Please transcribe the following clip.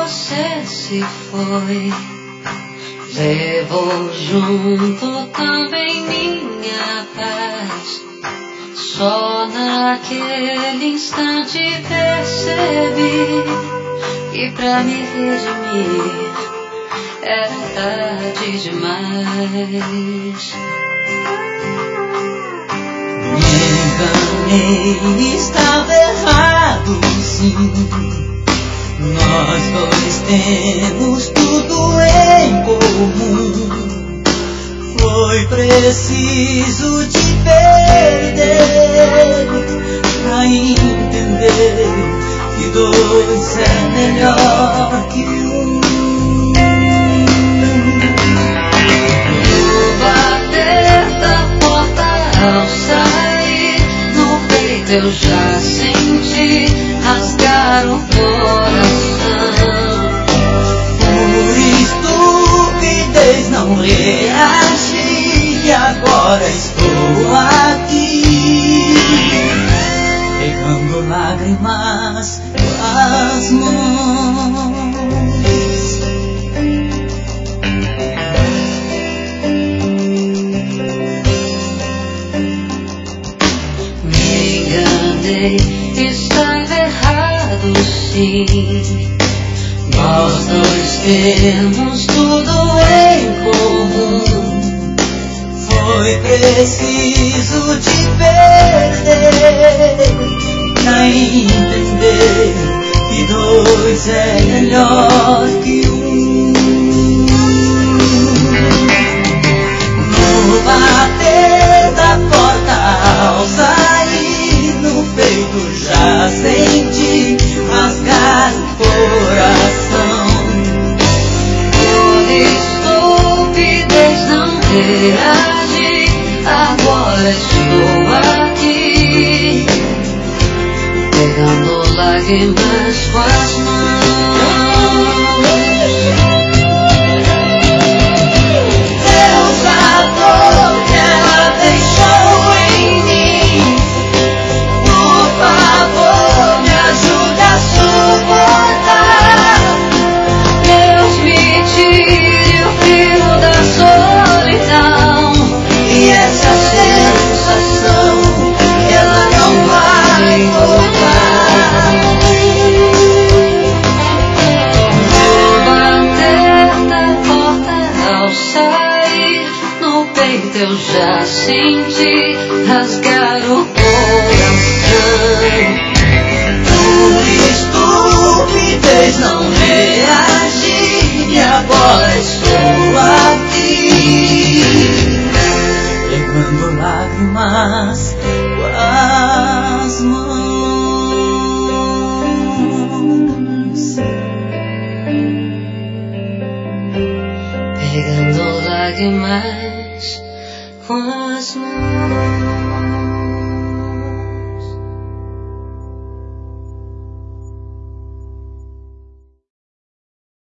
você se foi, levou junto também minha paz. Só naquele instante percebi que pra me redimir era tarde demais. Me enganei, estava errado sim. Nós dois temos tudo em comum. Foi preciso te perder pra entender que dois é melhor que um. No bater da porta ao sair, no peito eu já senti rasgar o coração. Por estupidez não reagi e agora estou aqui, pegando lágrimas com as mãos. Me enganei, estava errado sim. Nós dois temos tudo em comum. Foi preciso te perder pra entender que dois é melhor que um. No bater da porta ao sair, no peito já senti rasgar o coração. Por estupidez não reagi, agora estou aqui, pegando lágrimas com as mãos. Deus, a dor que ela deixou em mim, por favor me ajude a suportar. Deus me tire o frio da solidão, E essa sensação ela não vai voltar. no bater da porta ao sair, no peito eu já senti rasgar o coração. Por estupidez não reagi e agora estou aqui, pegando lágrimas com as mãos. Pegando lágrimas com as mãos.